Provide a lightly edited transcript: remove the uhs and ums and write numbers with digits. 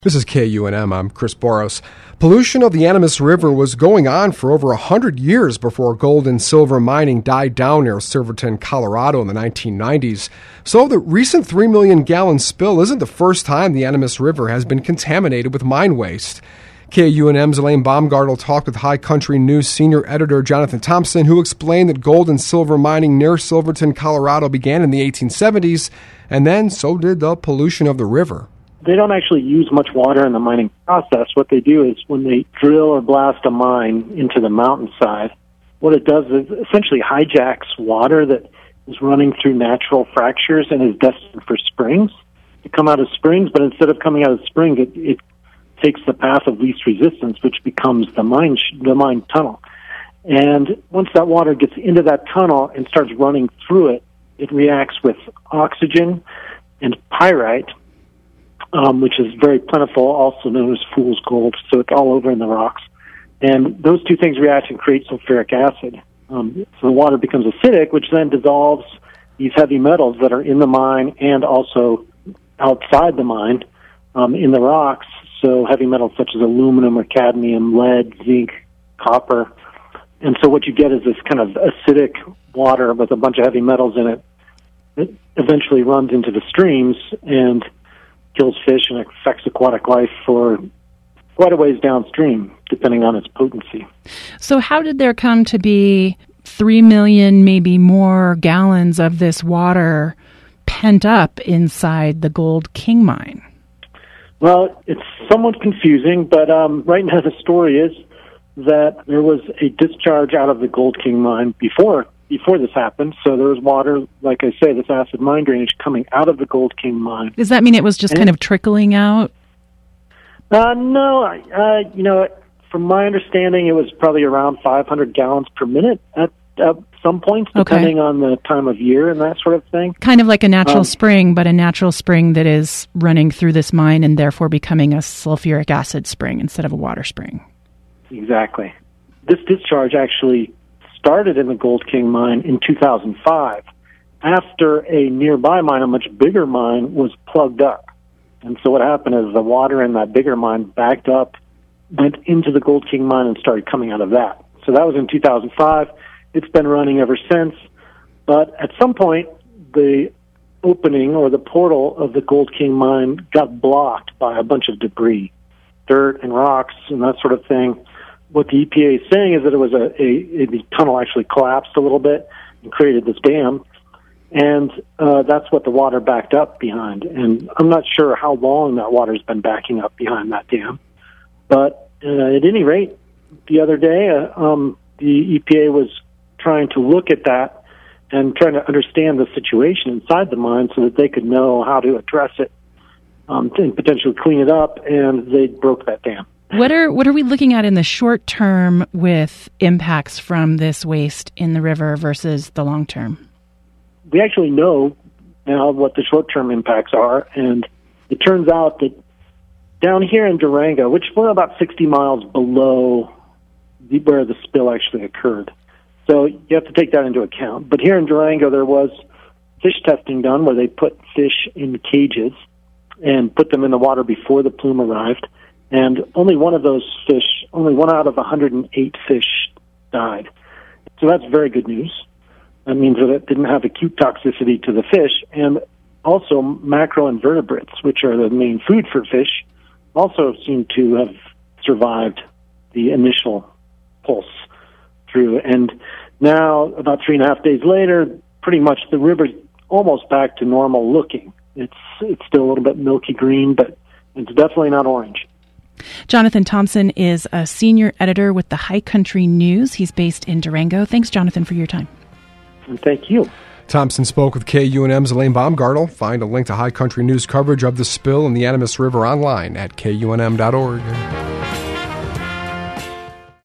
This is KUNM. I'm Chris Boros. Pollution of the Animas River was going on for over 100 years before gold and silver mining died down near Silverton, Colorado in the 1990s. So the recent 3 million gallon spill isn't the first time the Animas River has been contaminated with mine waste. KUNM's Elaine Baumgartel talked with High Country News senior editor Jonathan Thompson, who explained that gold and silver mining near Silverton, Colorado began in the 1870s, and then so did the pollution of the river. They don't actually use much water in the mining process. What they do is when they drill or blast a mine into the mountainside, what it does is essentially hijacks water that is running through natural fractures and is destined for springs to come out of springs. But instead of coming out of springs, it takes the path of least resistance, which becomes the mine tunnel. And once that water gets into that tunnel and starts running through it, it reacts with oxygen and pyrite, which is very plentiful, also known as fool's gold, so it's all over in the rocks. And those two things react and create sulfuric acid. So the water becomes acidic, which then dissolves these heavy metals that are in the mine and also outside the mine in the rocks. So heavy metals such as aluminum or cadmium, lead, zinc, copper. And so what you get is this kind of acidic water with a bunch of heavy metals in it. It eventually runs into the streams and kills fish and affects aquatic life for quite a ways downstream, depending on its potency. So how did there come to be 3 million, maybe more, gallons of this water pent up inside the Gold King mine? Well, it's somewhat confusing, but right now the story is that there was a discharge out of the Gold King mine before this happened. So there was water, like I say, this acid mine drainage coming out of the Gold King mine. Does that mean it was just kind of trickling out? No. From my understanding, it was probably around 500 gallons per minute at some points, depending on the time of year and that sort of thing. Kind of like a natural spring, but a natural spring that is running through this mine and therefore becoming a sulfuric acid spring instead of a water spring. Exactly. This discharge actually started in the Gold King mine in 2005 after a nearby mine, a much bigger mine, was plugged up. And so what happened is the water in that bigger mine backed up, went into the Gold King mine, and started coming out of that. So that was in 2005. It's been running ever since. But at some point, the opening or the portal of the Gold King mine got blocked by a bunch of debris, dirt and rocks and that sort of thing. What the EPA is saying is that it was the tunnel actually collapsed a little bit and created this dam, and that's what the water backed up behind. And I'm not sure how long that water's been backing up behind that dam, but at any rate, the other day, the EPA was trying to look at that and trying to understand the situation inside the mine so that they could know how to address it and potentially clean it up, and they broke that dam. What are we looking at in the short term with impacts from this waste in the river versus the long term? We actually know now what the short-term impacts are, and it turns out that down here in Durango, which we're about 60 miles below where the spill actually occurred, so you have to take that into account. But here in Durango, there was fish testing done where they put fish in cages and put them in the water before the plume arrived. And only one of those fish, only one out of 108 fish died. So that's very good news. That means that it didn't have acute toxicity to the fish. And also macroinvertebrates, which are the main food for fish, also seem to have survived the initial pulse through. And now, about 3.5 days later, pretty much the river's almost back to normal looking. It's still a little bit milky green, but it's definitely not orange. Jonathan Thompson is a senior editor with the High Country News. He's based in Durango. Thanks, Jonathan, for your time. And thank you. Thompson spoke with KUNM's Elaine Baumgartel. Find a link to High Country News coverage of the spill in the Animas River online at kunm.org.